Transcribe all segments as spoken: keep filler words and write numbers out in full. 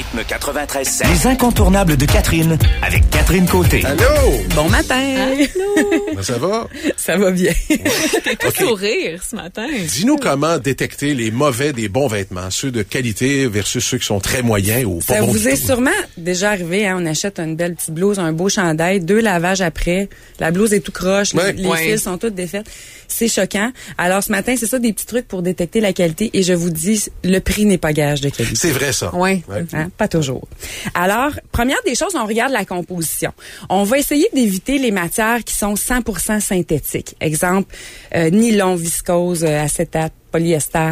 Rythme quatre-vingt-treize sept. Les incontournables de Catherine avec Catherine Côté. Allô? Bon matin. Allô? Ça va? Ça va bien. T'es tout okay. Sourire ce matin. Dis-nous comment détecter les mauvais des bons vêtements, ceux de qualité versus ceux qui sont très moyens ou pas Ça bons vous du est tout. sûrement déjà arrivé, hein, on achète une belle petite blouse, un beau chandail, deux lavages après, la blouse est tout croche, ouais. les, les ouais. fils sont toutes défaites. C'est choquant. Alors ce matin, c'est ça des petits trucs pour détecter la qualité et je vous dis, le prix n'est pas gage de qualité. C'est vrai ça. Oui, ouais. hein, pas toujours. Alors, première des choses, on regarde la composition. On va essayer d'éviter les matières qui sont cent pour cent synthétiques. Exemple, euh, nylon, viscose, euh, acétate, polyester.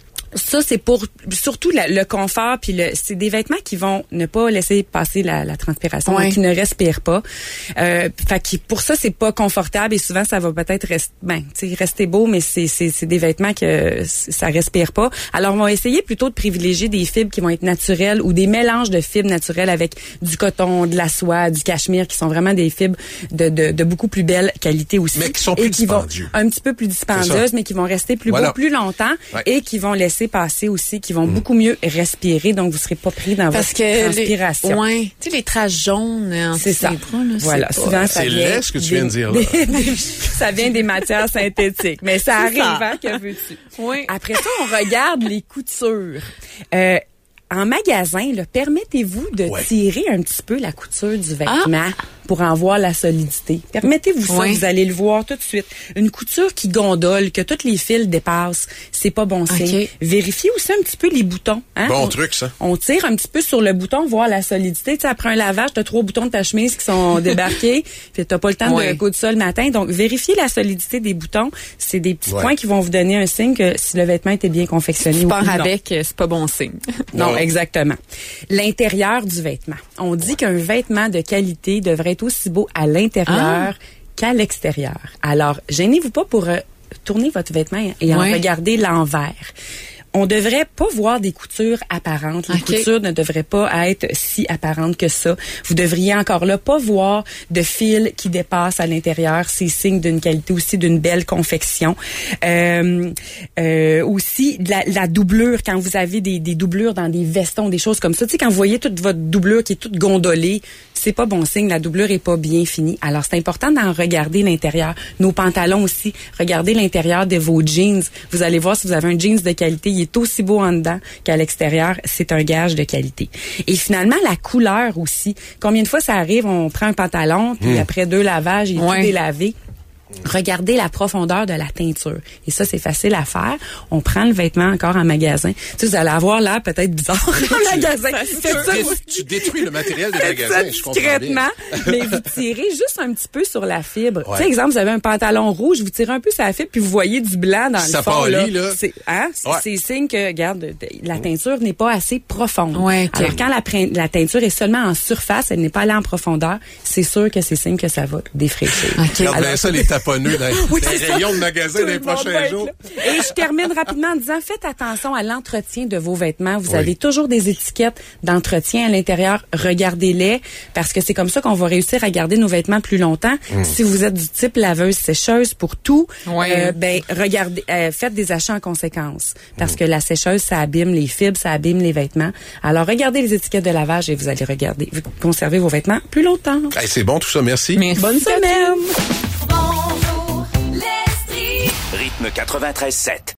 Ça, c'est pour surtout la, le confort, puis le, c'est des vêtements qui vont ne pas laisser passer la, la transpiration, ouais. donc qui ne respirent pas. Euh, fait que pour ça, c'est pas confortable et souvent, ça va peut-être rester, ben, tu sais, rester beau, mais c'est, c'est, c'est des vêtements que ça respire pas. Alors, on va essayer plutôt de privilégier des fibres qui vont être naturelles ou des mélanges de fibres naturelles avec du coton, de la soie, du cachemire, qui sont vraiment des fibres de, de, de beaucoup plus belle qualité aussi. Mais qui sont plus et qui vont dispendieux. un petit peu plus dispendieuses, mais qui vont rester plus voilà. beaux plus longtemps ouais. et qui vont laisser passer aussi, qui vont mmh. beaucoup mieux respirer, donc vous serez pas pris dans Parce votre que transpiration. Les, ouais, tu sais les traces jaunes, c'est ça. Bras, là, voilà, c'est souvent pas... ça c'est vient laid ce que tu des, viens de dire là. Des, des, ça vient des matières synthétiques, mais ça arrive, hein, que veux-tu. Oui. Après ça, on regarde les coutures. Euh, en magasin, là, permettez-vous de ouais. tirer un petit peu la couture du vêtement. Ah. Pour en voir la solidité. Permettez-vous ça, oui. vous allez le voir tout de suite. Une couture qui gondole, que toutes les fils dépassent, c'est pas bon signe. Okay. Vérifiez aussi un petit peu les boutons. Hein? Bon on, truc, ça. On tire un petit peu sur le bouton, voir la solidité. Tu sais, après un lavage, t'as trois boutons de ta chemise qui sont débarqués, puis t'as pas le temps oui. de coudre ça le matin. Donc, vérifiez la solidité des boutons. C'est des petits ouais. points qui vont vous donner un signe que si le vêtement était bien confectionné si ou tu pars non. avec, c'est pas bon signe. non, non, exactement. L'intérieur du vêtement. On dit qu'un vêtement de qualité devrait être aussi beau à l'intérieur ah. qu'à l'extérieur. Alors, gênez-vous pas pour euh, tourner votre vêtement et en ouais. regarder l'envers. On devrait pas voir des coutures apparentes. Les okay. coutures ne devraient pas être si apparentes que ça. Vous devriez encore là pas voir de fils qui dépassent à l'intérieur. C'est signe d'une qualité aussi, d'une belle confection. Euh, euh, aussi, la, la doublure, quand vous avez des, des doublures dans des vestons, des choses comme ça. Tu sais, quand vous voyez toute votre doublure qui est toute gondolée, c'est pas bon signe. La doublure est pas bien finie. Alors, c'est important d'en regarder l'intérieur. Nos pantalons aussi. Regardez l'intérieur de vos jeans. Vous allez voir si vous avez un jeans de qualité. Il est aussi beau en dedans qu'à l'extérieur. C'est un gage de qualité. Et finalement, la couleur aussi. Combien de fois ça arrive, on prend un pantalon, puis mmh. après deux lavages, il est ouais. tout délavé. Regardez la profondeur de la teinture. Et ça, c'est facile à faire. On prend le vêtement encore en magasin. Tu sais, vous allez avoir l'air peut-être bizarre en magasin. Tu, ça, tu, tu détruis le matériel du magasin, je comprends bien. Mais vous tirez juste un petit peu sur la fibre. Ouais. Tu sais, exemple, vous avez un pantalon rouge, vous tirez un peu sur la fibre, puis vous voyez du blanc dans ça le fond. Là. là. C'est, hein? ouais. c'est signe que, regarde, la teinture n'est pas assez profonde. Ouais, okay. Alors, quand la, la teinture est seulement en surface, elle n'est pas allée en profondeur, c'est sûr que c'est signe que ça va défraîchir. Okay. Regarde bien ça, les taponneux dans oui, les rayons ça. de magasin dans les prochains jours. Et je termine rapidement en disant, faites attention à l'entretien de vos vêtements. Vous oui. avez toujours des étiquettes d'entretien à l'intérieur. Regardez-les, parce que c'est comme ça qu'on va réussir à garder nos vêtements plus longtemps. Mm. Si vous êtes du type laveuse, sécheuse pour tout, oui. euh, ben regardez, euh, faites des achats en conséquence, parce mm. que la sécheuse, ça abîme les fibres, ça abîme les vêtements. Alors, regardez les étiquettes de lavage et vous allez regarder, vous conservez vos vêtements plus longtemps. Hey, c'est bon tout ça, merci. merci. Bonne semaine. Rythme quatre-vingt-treize sept.